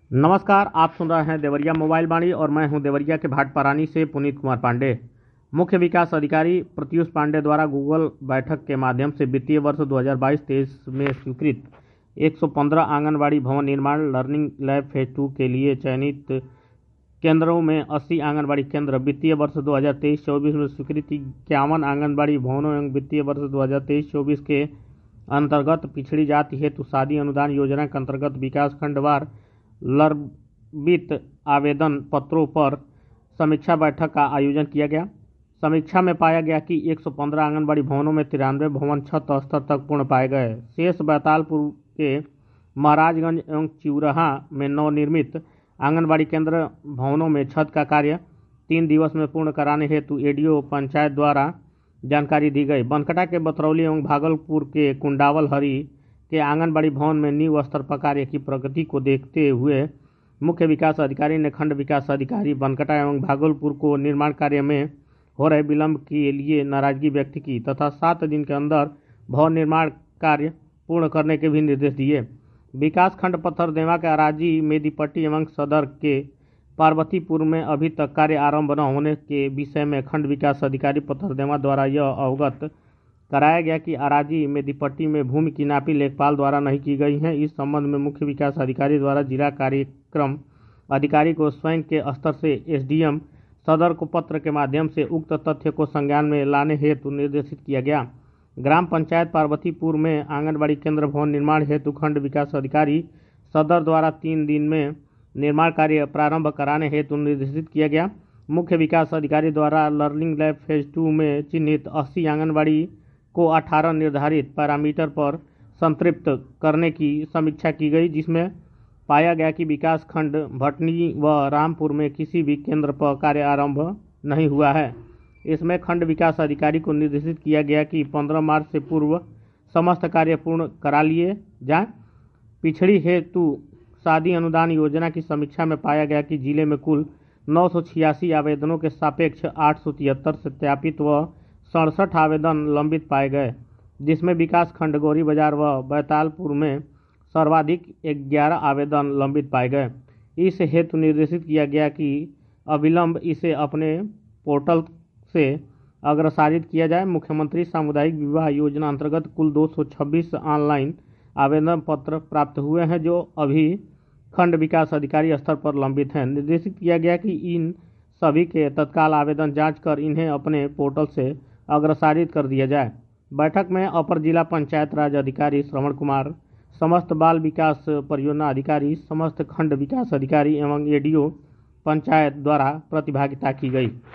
नमस्कार, आप सुन रहे हैं देवरिया मोबाइल वाणी और मैं हूं देवरिया के भाटपारानी से पुनीत कुमार पांडे। मुख्य विकास अधिकारी प्रत्युष पांडे द्वारा गूगल बैठक के माध्यम से वित्तीय वर्ष 2022-23 में स्वीकृत 115 आंगनबाड़ी भवन निर्माण लर्निंग लैब फेज 2 के लिए चयनित केंद्रों में 80 आंगनबाड़ी केंद्र, वित्तीय वर्ष 2023-24 में स्वीकृत 51 आंगनबाड़ी भवनों एवं वित्तीय वर्ष 2023-24 के अंतर्गत पिछड़ी जाति हेतु शादी अनुदान योजना के अंतर्गत विकास खंडवार लंबित आवेदन पत्रों पर समीक्षा बैठक का आयोजन किया गया। समीक्षा में पाया गया कि 115 आंगनबाड़ी भवनों में 93 भवन छत स्तर तक पूर्ण पाए गए। शेष बैतालपुर के महाराजगंज एवं चिउरहा में नवनिर्मित आंगनबाड़ी केंद्र भवनों में छत का कार्य 3 दिवस में पूर्ण कराने हेतु एडीओ पंचायत द्वारा जानकारी दी गई। बनकटा के बतरौली एवं भागलपुर के कुंडावल हरी के आंगनबाड़ी भवन में नींव स्तर पर कार्य की प्रगति को देखते हुए मुख्य विकास अधिकारी ने खंड विकास अधिकारी बनकटा एवं भागलपुर को निर्माण कार्य में हो रहे विलंब के लिए नाराजगी व्यक्त की तथा 7 दिन के अंदर भवन निर्माण कार्य पूर्ण करने के भी निर्देश दिए। विकास खंड पत्थरदेवा के अराजी मेदीपट्टी एवं सदर के पार्वतीपुर में अभी तक कार्य आरंभ न होने के विषय में खंड विकास अधिकारी पत्थरदेवा द्वारा यह अवगत कराया गया कि अराजी मेदीपट्टी में भूमि की नापी लेखपाल द्वारा नहीं की गई है। इस संबंध में मुख्य विकास अधिकारी द्वारा जिला कार्यक्रम अधिकारी को स्वयं के स्तर से एसडीएम सदर को पत्र के माध्यम से उक्त तथ्य को संज्ञान में लाने हेतु निर्देशित किया गया। ग्राम पंचायत पार्वतीपुर में आंगनबाड़ी केंद्र भवन निर्माण हेतु खंड विकास अधिकारी सदर द्वारा 3 दिन में निर्माण कार्य प्रारंभ कराने हेतु निर्देशित किया गया। मुख्य विकास अधिकारी द्वारा लर्निंग लैब फेज 2 में चिन्हित 80 आंगनबाड़ी को 18 निर्धारित पैरामीटर पर संतृप्त करने की समीक्षा की गई, जिसमें पाया गया कि विकास खंड भटनी व रामपुर में किसी भी केंद्र पर कार्य आरंभ नहीं हुआ है। इसमें खंड विकास अधिकारी को निर्देशित किया गया कि 15 मार्च से पूर्व समस्त कार्य पूर्ण करा लिए जाएं। पिछड़ी हेतु शादी अनुदान योजना की समीक्षा में पाया गया कि जिले में कुल 986 आवेदनों के सापेक्ष 873 सत्यापित व 67 आवेदन लंबित पाए गए, जिसमें विकास खंड गौरी बाजार व बैतालपुर में सर्वाधिक 11 आवेदन लंबित पाए गए। इस हेतु निर्देशित किया गया कि अविलंब इसे अपने पोर्टल से अग्रसारित किया जाए। मुख्यमंत्री सामुदायिक विवाह योजना अंतर्गत कुल 226 ऑनलाइन आवेदन पत्र प्राप्त हुए हैं, जो अभी खंड विकास अधिकारी स्तर पर लंबित हैं। निर्देशित किया गया कि इन सभी के तत्काल आवेदन जांच कर इन्हें अपने पोर्टल से अग्रसारित कर दिया जाए। बैठक में अपर जिला पंचायत राज अधिकारी श्रवण कुमार, समस्त बाल विकास परियोजना अधिकारी, समस्त खंड विकास अधिकारी एवं एडीओ पंचायत द्वारा प्रतिभागिता की गई।